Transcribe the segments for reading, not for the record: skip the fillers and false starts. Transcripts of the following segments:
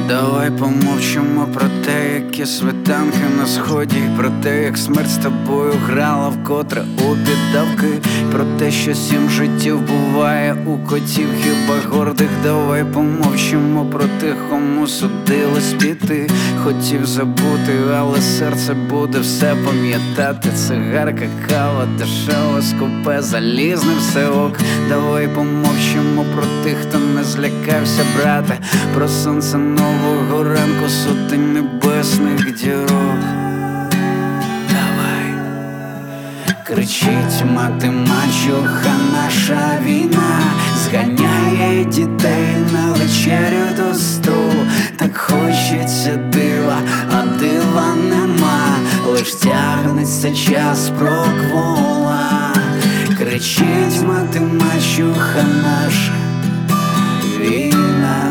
Давай помовчимо про те, які світанки на сході, про те, як смерть з тобою грала вкотре у піддавки, про те, що 7 життів буває у котів, хіба гордих. Давай помовчимо про тих, кому судилось піти. Хотів забути, але серце буде все пам'ятати. Цигарка, кава, дешева, скупе, залізне все ок. Давай помовчимо про тих, хто не злякався брати, про сонце нового ранку, сотень небесних дірок. Давай. Кричить мати мачуха, наша війна зганяє дітей на вечерю до столу. Так хочеться дива, а дива нема, лиш тягнеться час проквола. Кричить мати мачуха, наша війна.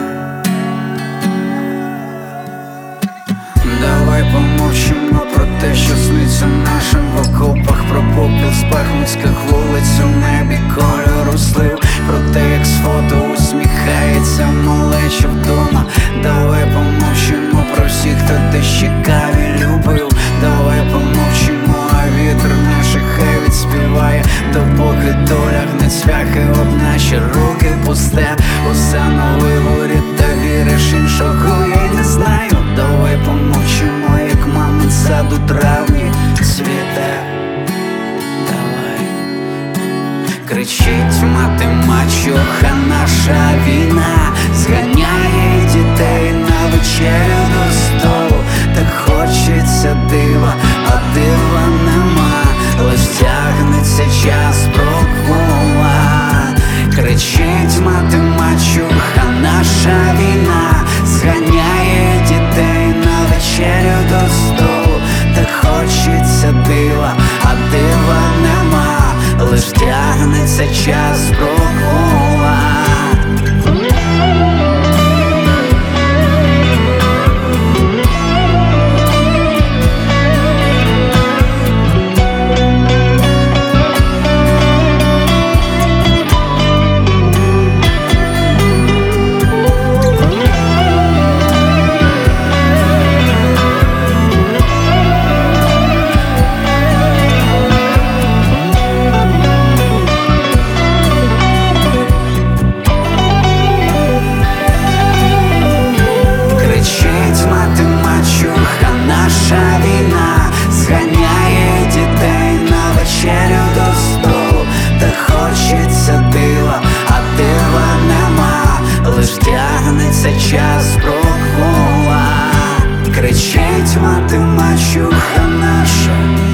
Давай помовчимо про те, що сниться нашим в окопах, про попіл з бахмутських вулиць у небі кольору слив, про те, як з фото усміхається малеча вдома. Давай помовчимо про всіх, хто десь чекав і любив. Давай помовчимо, а вітер наших хай відспіває, допоки доля гне цвяхи об наші руки пусте. Усе на виборі, та віриш, іншого я й не знаю. Давай помовчимо, як мамин сад у травні цвіте. Давай. Кричить мати мачуха, наша війна зганяє дітей на вечерю до столу. Так хочеться дива, а дива нема, лиш тягнеться час прокола. Кричить мати мачуха, наша війна зганяє дітей на вечерю до столу. Так хочеться дива, а дива нема, лиш тягнеться час прокола. Наша війна зганяє дітей на вечерю до столу. Так хочеться дива, а дива нема, лиш тягнеться час прокола. Кричить мати мачуха, наша